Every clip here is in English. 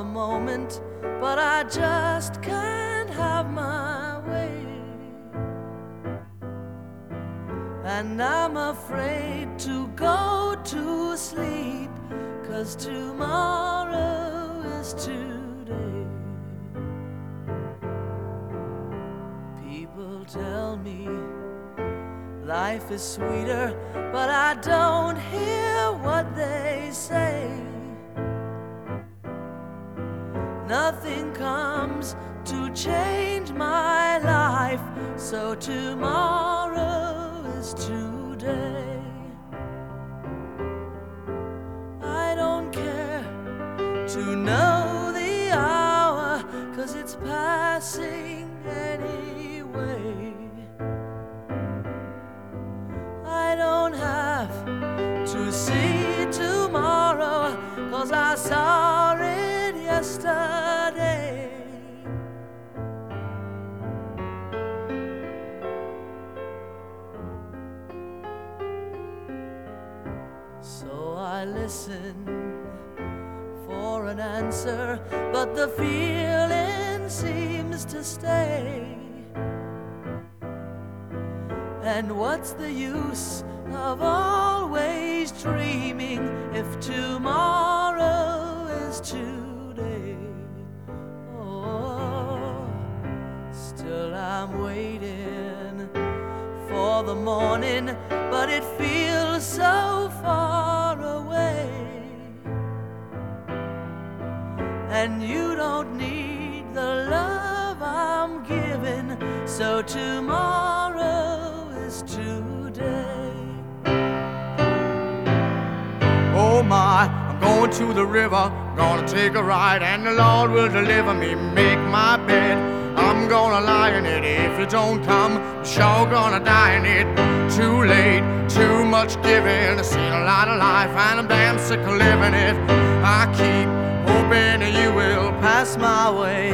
the moment, but I just can't have my way. And I'm afraid to go to sleep, 'cause tomorrow is today. People tell me life is sweeter, but I don't hear what they say. Nothing comes to change my life, so tomorrow is today. I don't care to know the hour, 'cause it's passing anyway. I don't have to see tomorrow, 'cause I saw it yesterday. So I listen for an answer, but the feeling seems to stay. And what's the use of always dreaming if tomorrow is today? Oh, still I'm waiting for the morning, but it feels so far away. And you don't need the love I'm giving, so tomorrow is today. Oh my, I'm going to the river, gonna take a ride, and the Lord will deliver me, make my bed. I'm gonna lie in it if you don't come, I'm sure gonna die in it. Too late, too much giving, I've seen a lot of life and I'm damn sick of living it. I keep hoping that you will pass my way.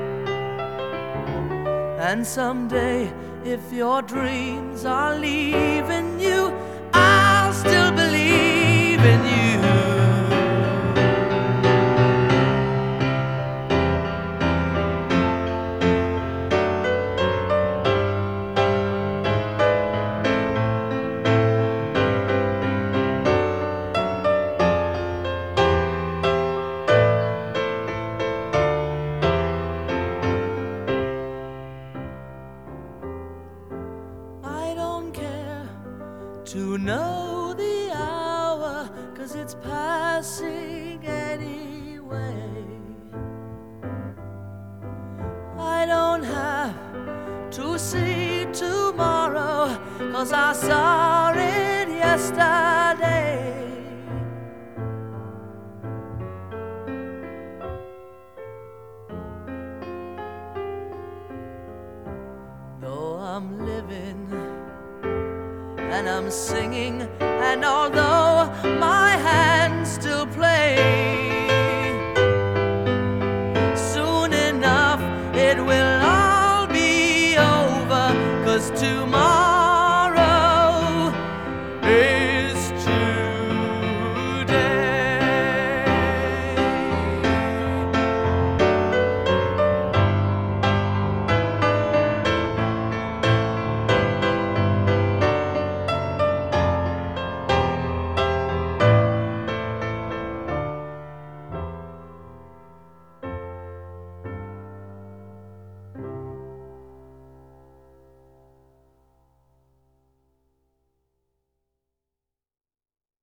And someday, if your dreams are leaving you, I'll still believe in you. To know the hour, 'cause it's passing anyway. I don't have to see tomorrow, 'cause I saw it yesterday. Though I'm living and I'm singing, and although my